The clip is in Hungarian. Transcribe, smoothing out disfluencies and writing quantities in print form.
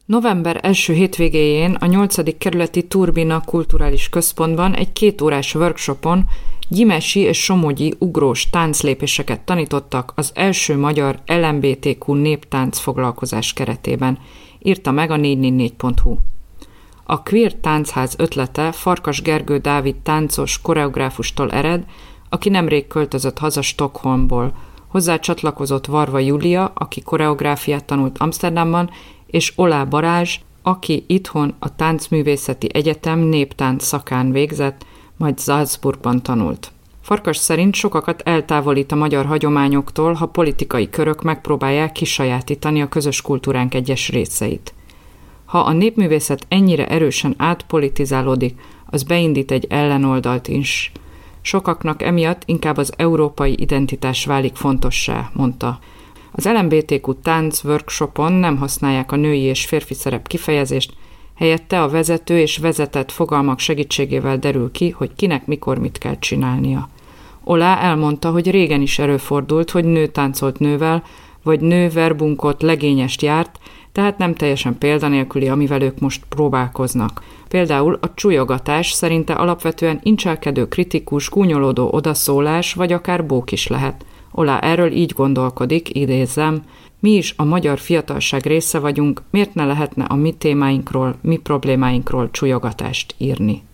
November első hétvégéjén a 8. kerületi Turbina Kulturális Központban egy 2 órás workshopon gyimesi és somogyi ugrós tánclépéseket tanítottak az első magyar LMBTQ néptánc foglalkozás keretében, írta meg a 444.hu. A Queer Táncház ötlete Farkas Gergő Dávid táncos koreográfustól ered, aki nemrég költözött haza Stockholmból. Hozzá csatlakozott Varva Júlia, aki koreográfiát tanult Amsterdamban, és Olá Balázs, aki itthon a Táncművészeti Egyetem néptánc szakán végzett, majd Salzburgban tanult. Farkas szerint sokakat eltávolít a magyar hagyományoktól, ha politikai körök megpróbálják kisajátítani a közös kultúránk egyes részeit. Ha a népművészet ennyire erősen átpolitizálódik, az beindít egy ellenoldalt is. Sokaknak emiatt inkább az európai identitás válik fontossá, mondta. Az LMBTQ tánc workshopon nem használják a női és férfi szerep kifejezést, helyette a vezető és vezetett fogalmak segítségével derül ki, hogy kinek mikor mit kell csinálnia. Olá elmondta, hogy régen is előfordult, hogy nő táncolt nővel, vagy nő verbunkot legényest járt, tehát nem teljesen példanélküli, amivel ők most próbálkoznak. Például a csujogatás szerinte alapvetően incselkedő, kritikus, gúnyolódó odaszólás, vagy akár bók is lehet. Olá erről így gondolkodik, idézem, mi is a magyar fiatalság része vagyunk, miért ne lehetne a mi témáinkról, mi problémáinkról csujogatást írni.